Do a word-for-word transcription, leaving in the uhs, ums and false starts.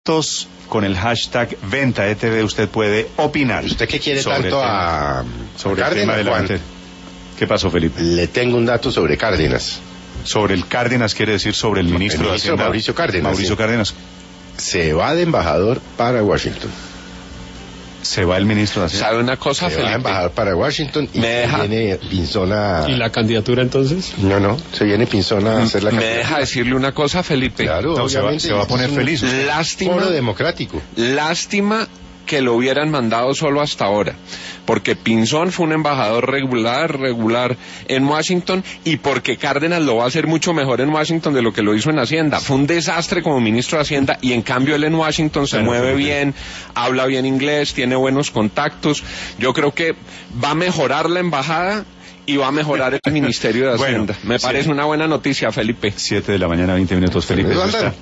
Con el hashtag Venta E T V usted puede opinar. ¿Usted qué quiere sobre tanto tema, a sobre a el tema de la Juan? venta? ¿Qué pasó, Felipe? Le tengo un dato sobre Cárdenas. Sobre el Cárdenas, quiere decir sobre el ministro, el ministro de Hacienda, Mauricio Cárdenas. Mauricio sí. Cárdenas. Se va de embajador para Washington. Se va el ministro de Hacienda. ¿Sabe una cosa, Se Felipe? va de embajador para Washington y Me se deja- viene Pinzona. ¿Y la candidatura entonces? No, no, se viene Pinzona a hacer la ¿Me candidatura. deja decirle una cosa, Felipe? Claro, No, se va- obviamente, se va a poner es un feliz. Lástima, foro democrático. lástima que lo hubieran mandado solo hasta ahora, porque Pinzón fue un embajador regular, regular en Washington, y porque Cárdenas lo va a hacer mucho mejor en Washington de lo que lo hizo en Hacienda. Fue un desastre como ministro de Hacienda, y en cambio él en Washington se Claro, mueve claro. bien, habla bien inglés, tiene buenos contactos. Yo creo que va a mejorar la embajada y va a mejorar el Ministerio de Bueno, Hacienda. Me sí. parece una buena noticia, Felipe. Siete de la mañana, veinte minutos, Felipe. ¿Me eso mandan? está.